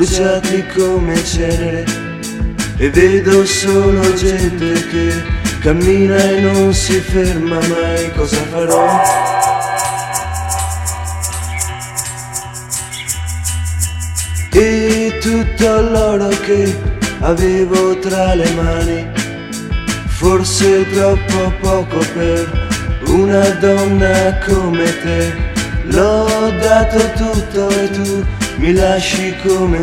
bruciati come cenere, e vedo solo gente che cammina e non si ferma mai. Cosa farò? E tutto l'oro che avevo tra le mani, forse troppo poco per una donna come te. L'ho dato tutto e tu mi lasci come